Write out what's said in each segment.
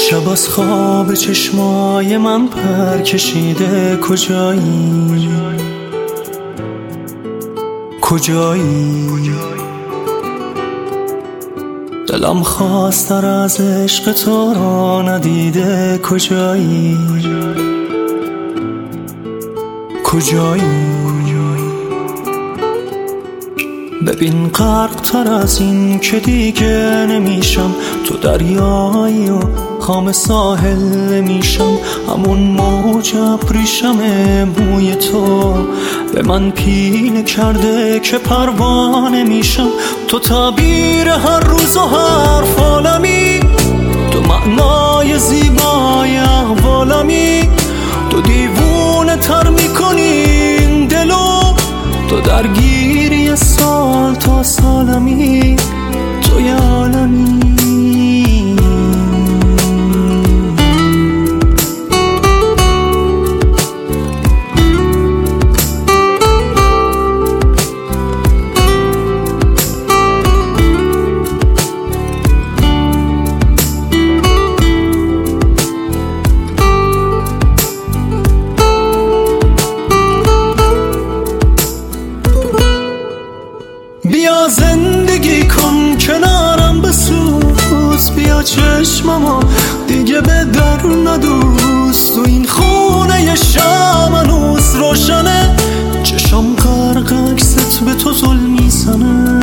شب از خواب چشمای من پر کشیده کجایی؟ کجایی؟ دلم خواستر از عشق تو را ندیده کجایی؟ کجایی؟ ببین غرق تر از این که دیگه نمیشم، تو دریایی و خام ساحل نمیشم، همون موج ابریشم موی تو به من پیله کرده که پروانه میشم. تو تعبیر هر روز و حرف عالمی، تو معنای زیبای احوالمی، تو دیوونه تر میکنی این دلو، تو درگیری سال تا سالمی، تو یه عالمی. بیا زندگی کن کنارم بسوز، بیا چشممو دیگه به در ندوز، تو این خونه شب هنوز روشنه، چشم غرق عکست به تو زل میزنه.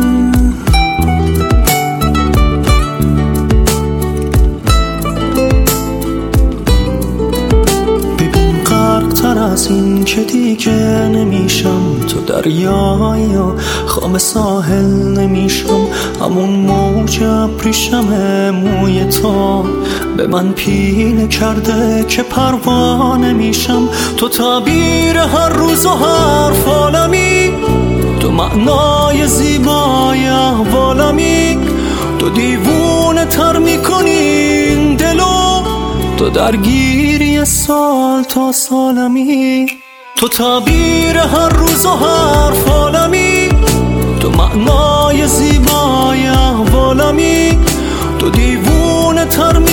تر از این که دیگه نمیشم، تو دریایی و خام ساحل نمیشم، همون موج ابریشم موی تو به من پیله کرده که پروانه میشم. تو تعبیر هر روز و حرف عالمی، تو معنای زیبای احوالمی، تو دیوونه تر میکنی این دلو، تو درگیری سال تا سالمی، تو تعبیر هر روز و حرف عالمی، تو معنای زیبای احوالمی، تو دیوونه تر